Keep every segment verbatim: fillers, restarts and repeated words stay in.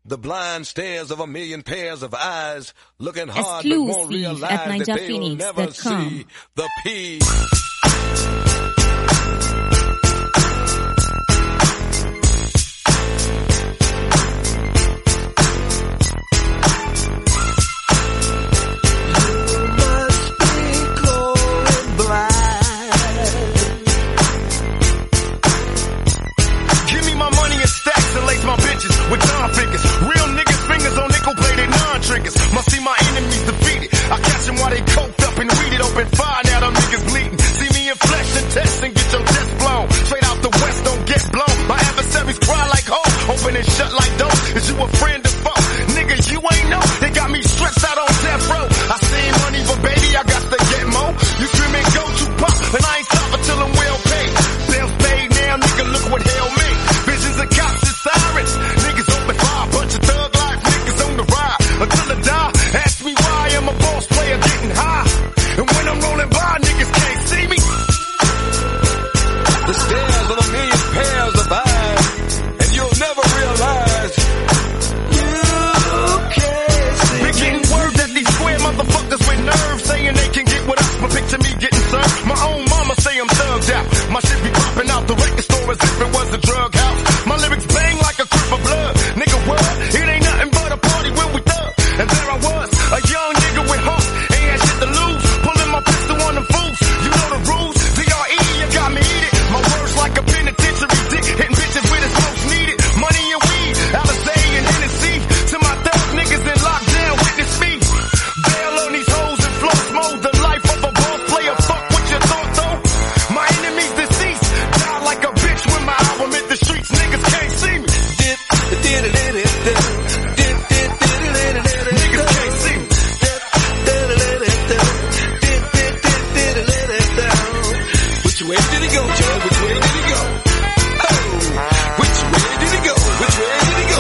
The blind stares of a million pairs of eyes, looking hard but won't realize that they'll never see the P. My bitches with John figures, real niggas fingers on nickel plated non-triggers. Must see my enemies defeated. I catch them while they coked up and weeded, open fire. Now them niggas bleeding. See me in flesh and test and get your chest blown. Straight out the west, don't get blown. My adversaries cry like ho, open and shut like doors. Is you a friend or foe? Niggas, you ain't know. They got me stretched out on death row. I seen money, but baby, I got to get more. You screaming go to pop, and I ain't stopping till I'm well paid. Bills paid now, nigga, look what hell made. Visions of cops and sirens. Niggas open fire, bunch of thug life niggas on the ride. Until I die, ask me why I'm a boss player getting high. And when I'm rolling by, niggas can't see me. The stares of a million pairs of eyes, and you'll never realize you can't see me. Been getting word that these square motherfuckers with nerves saying they can get with us, but picture me getting served. My own mama say I'm thugged out. My shit be popping out the record store as if it was a drug house. My lyrics bang like a crib of blood. Nigga, what? It ain't nothing but a party when we thug. And there I was, a young nigga with heart. Ain't had shit to lose. Pulling my pistol on them fools. You know the rules. D R E, you got me eat it. My words like a penitentiary dick. Hitting bitches with its most needed. Money and weed. Alizé and Hennessy. To my thug niggas in lockdown, witness me. Bail on these hoes and floss mode. The life of a boss player. Fuck what you thought though. My enemies deceased. Die like a bitch when my album hit the streets. Niggas can't see me. Niggas can't see me. Which way did he go, Joe? Which way did he go? Oh, which way did he go? Which way did he go?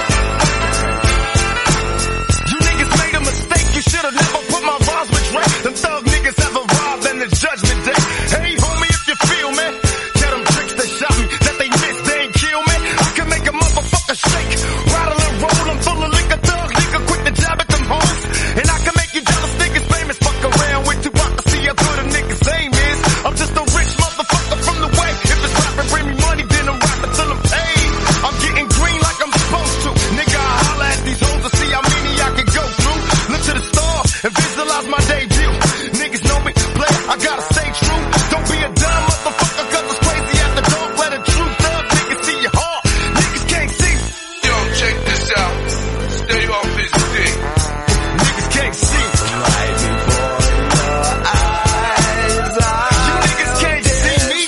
You niggas made a mistake. You should have never put my rhymes with Drake. Them thug niggas have arrived and it's judgment day. Hey, homie, if you feel me, tell them tricks that shot me, that they missed, they ain't kill me. I can make a motherfucker shake, rattle and roll. I'm full of liquor, thug nigga, quick to jab at them hoes. And I can make you jealous niggas famous. Fuck around with Tupac to see how good a nigga's aim is. I'm just a rich motherfucker from the way. If it's rapping, bring me money, then I'm rapping till I'm paid. I'm getting green like I'm supposed to. Nigga, I holla at these hoes to see how many I can go through. Look to the stars and visualize my debut. Niggas know me, play, I gotta stay true. Don't be a dumb motherfucker, cause it's crazy at the dark. Let a true thug nigga see your heart. Niggas can't see me. Yo, check this out. Stay off this dick. Niggas can't see me. Right before your eyes, You niggas can't see me.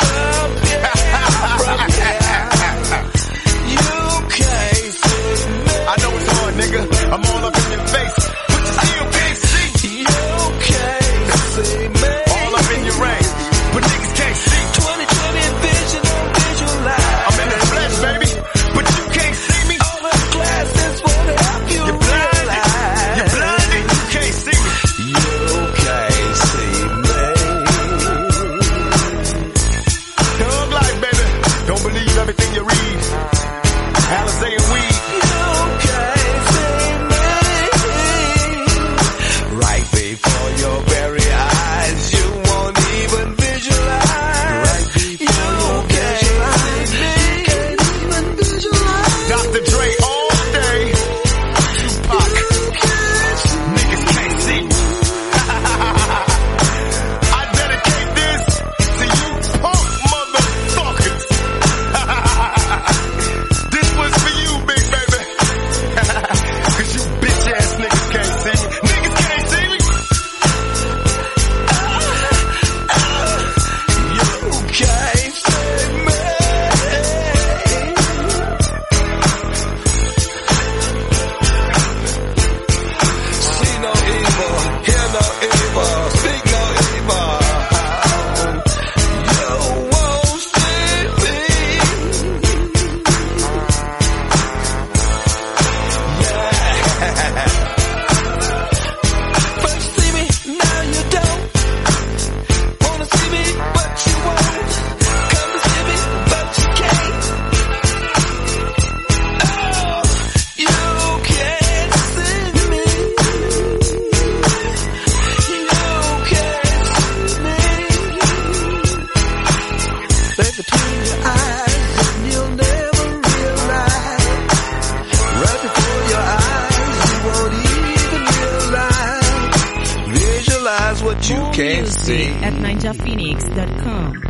you can't see me. I know it's hard, nigga. I'm all up in your face. But you still can't see. You can't see me. All up in your range. But niggas can't see. twenty twenty vision on visualize. I'm in the flesh, baby. But you can't see me. All the glasses won't help you. You're blind. can't music see. at ninja phoenix dot com.